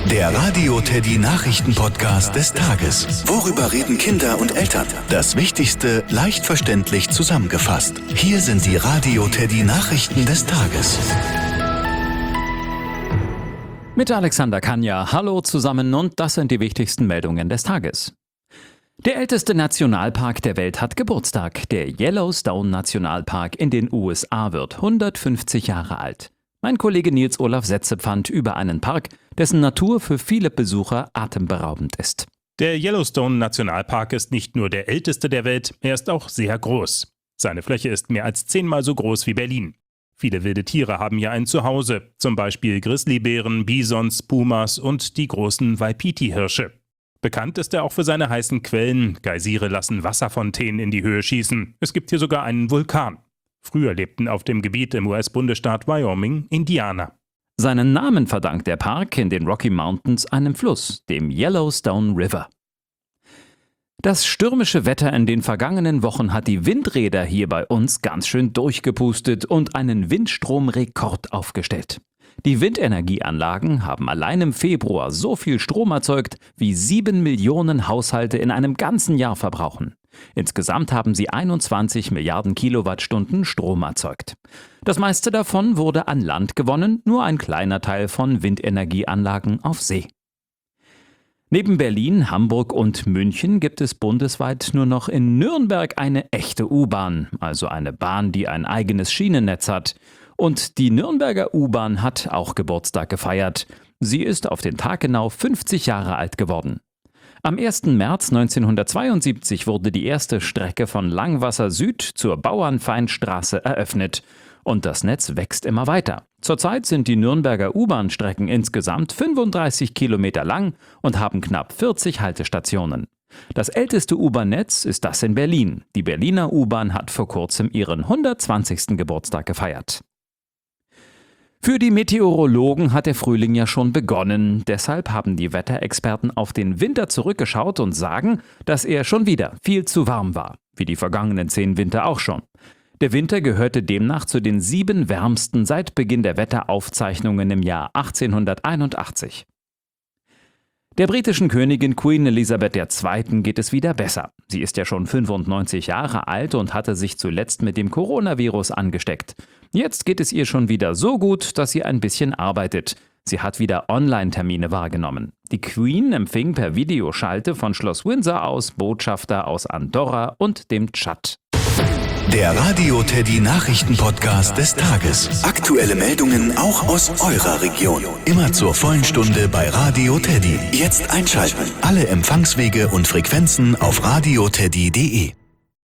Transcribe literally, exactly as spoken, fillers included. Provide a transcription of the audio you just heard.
Der Radio Teddy Nachrichten-Podcast des Tages. Worüber reden Kinder und Eltern? Das Wichtigste leicht verständlich zusammengefasst. Hier sind die Radio Teddy Nachrichten des Tages. Mit Alexander Kanja. Hallo zusammen und das sind die wichtigsten Meldungen des Tages. Der älteste Nationalpark der Welt hat Geburtstag. Der Yellowstone Nationalpark in den U S A wird hundertfünfzig Jahre alt. Mein Kollege Nils Olaf Setzepfand über einen Park, dessen Natur für viele Besucher atemberaubend ist. Der Yellowstone Nationalpark ist nicht nur der älteste der Welt, er ist auch sehr groß. Seine Fläche ist mehr als zehnmal so groß wie Berlin. Viele wilde Tiere haben hier ein Zuhause, zum Beispiel Grizzlybären, Bisons, Pumas und die großen Waipiti-Hirsche. Bekannt ist er auch für seine heißen Quellen. Geysire lassen Wasserfontänen in die Höhe schießen. Es gibt hier sogar einen Vulkan. Früher lebten auf dem Gebiet im U S-Bundesstaat Wyoming Indianer. Seinen Namen verdankt der Park in den Rocky Mountains einem Fluss, dem Yellowstone River. Das stürmische Wetter in den vergangenen Wochen hat die Windräder hier bei uns ganz schön durchgepustet und einen Windstromrekord aufgestellt. Die Windenergieanlagen haben allein im Februar so viel Strom erzeugt, wie sieben Millionen Haushalte in einem ganzen Jahr verbrauchen. Insgesamt haben sie einundzwanzig Milliarden Kilowattstunden Strom erzeugt. Das meiste davon wurde an Land gewonnen, nur ein kleiner Teil von Windenergieanlagen auf See. Neben Berlin, Hamburg und München gibt es bundesweit nur noch in Nürnberg eine echte U-Bahn, also eine Bahn, die ein eigenes Schienennetz hat. Und die Nürnberger U-Bahn hat auch Geburtstag gefeiert. Sie ist auf den Tag genau fünfzig Jahre alt geworden. Am ersten März neunzehnhundertzweiundsiebzig wurde die erste Strecke von Langwasser Süd zur Bauernfeindstraße eröffnet. Und das Netz wächst immer weiter. Zurzeit sind die Nürnberger U-Bahn-Strecken insgesamt fünfunddreißig Kilometer lang und haben knapp vierzig Haltestationen. Das älteste U-Bahn-Netz ist das in Berlin. Die Berliner U-Bahn hat vor kurzem ihren hundertzwanzigsten Geburtstag gefeiert. Für die Meteorologen hat der Frühling ja schon begonnen. Deshalb haben die Wetterexperten auf den Winter zurückgeschaut und sagen, dass er schon wieder viel zu warm war. Wie die vergangenen zehn Winter auch schon. Der Winter gehörte demnach zu den sieben wärmsten seit Beginn der Wetteraufzeichnungen im Jahr achtzehnhunderteinundachtzig. Der britischen Königin Queen Elizabeth der Zweite geht es wieder besser. Sie ist ja schon fünfundneunzig Jahre alt und hatte sich zuletzt mit dem Coronavirus angesteckt. Jetzt geht es ihr schon wieder so gut, dass sie ein bisschen arbeitet. Sie hat wieder Online-Termine wahrgenommen. Die Queen empfing per Videoschalte von Schloss Windsor aus Botschafter aus Andorra und dem Tschad. Der Radio Teddy Nachrichten-Podcast des Tages. Aktuelle Meldungen auch aus eurer Region. Immer zur vollen Stunde bei Radio Teddy. Jetzt einschalten. Alle Empfangswege und Frequenzen auf radioteddy punkt de.